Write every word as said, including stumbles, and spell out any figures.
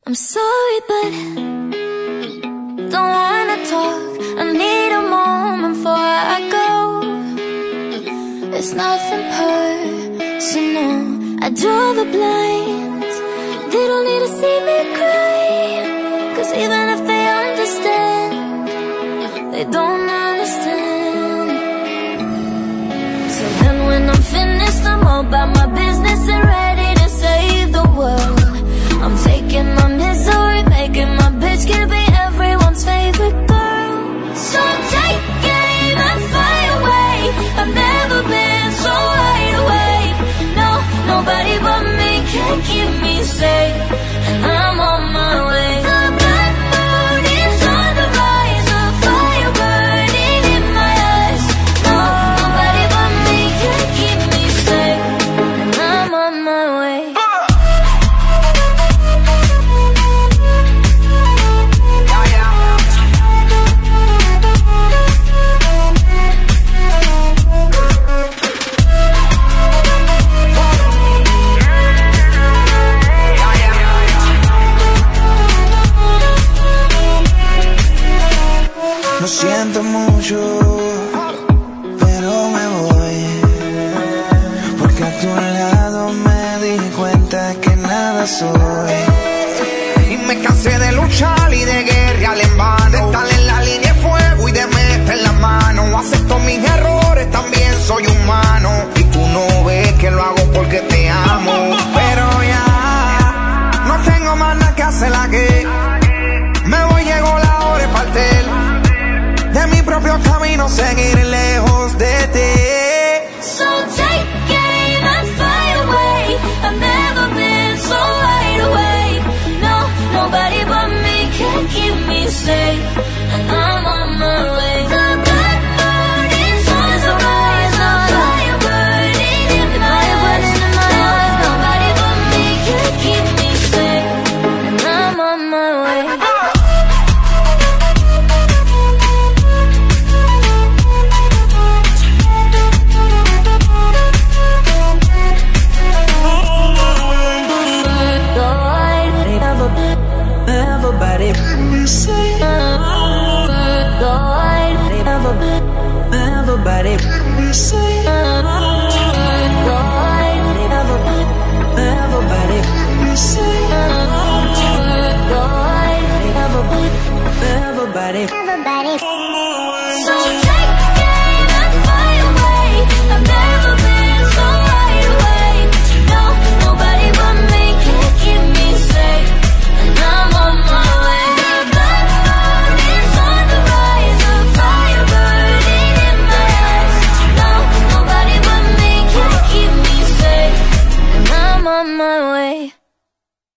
I'm sorry, but don't wanna talk. I need a moment before I go. It's nothing personal. I draw the blinds. They don't need to see me cry. Cause even if they understand, they don't understand. So then when I'm finished, I'm all about my business and ready to save the world. I'm taking my misery, making my bitch can be everyone's favorite girl. So take aim and fly away. I've never been so wide awake. No, nobody but me can keep me safe. And I'm on my way. The black moon is on the rise, a fire burning in my eyes. No, nobody but me can keep me safe. And I'm on my way. Lo siento mucho, pero me voy, porque a tu lado me di cuenta que nada soy. Y me cansé de luchar y de guerrear en vano, de estar en la línea de fuego y de meter la mano. Acepto mis errores, también soy humano, y tú no ves que lo hago porque te amo. Pero ya no tengo más nada que hacer aquí. Me voy, llegó la hora de partir de mi propio camino, seguir lejos de ti. So take aim and fly away. I've never been so wide awake. No, nobody but me can keep me safe. And I'm on my way. The black moon is on the rise, a fire burning in my eyes. Nobody but me can keep me safe. And I'm on my way. Everybody, everybody, everybody, everybody.